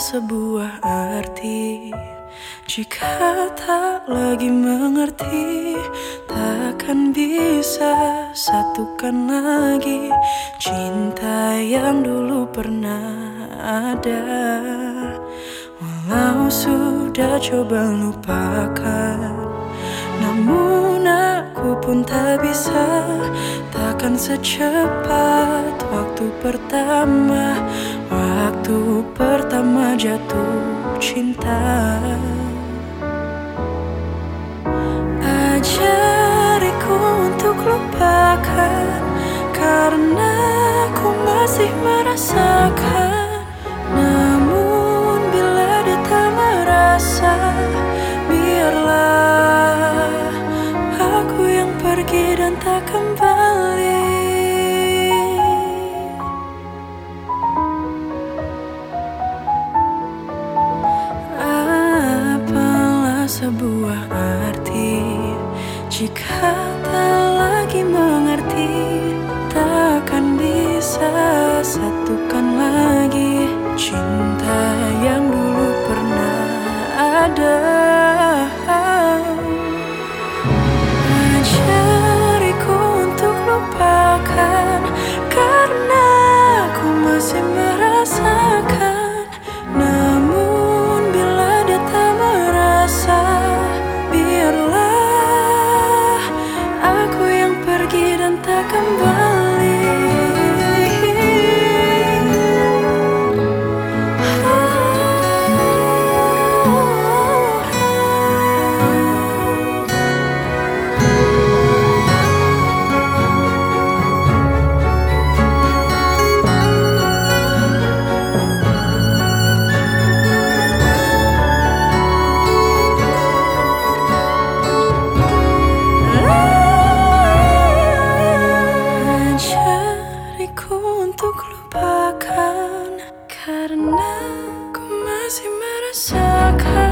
sebuah arti jika tak lagi mengerti. Takkan bisa satukan lagi cinta yang dulu pernah ada. Walau sudah coba lupakan, namun aku pun tak bisa. Takkan secepat waktu pertama jatuh cinta. Ajariku untuk lupakan, karena aku masih merasakan. Namun bila dia tak merasa, biarlah aku yang pergi dan tak kembali. Apalah sebuah arti jika tak lagi mengerti. Takkan bisa satukan lagi cinta yang dulu pernah ada. Ajariku untuk lupakan, karena aku masih merasakan. Namun bila dia tak merasa, biarlah aku yang pergi dan tak kembali. Untuk lupakan, karena ku masih merasakan.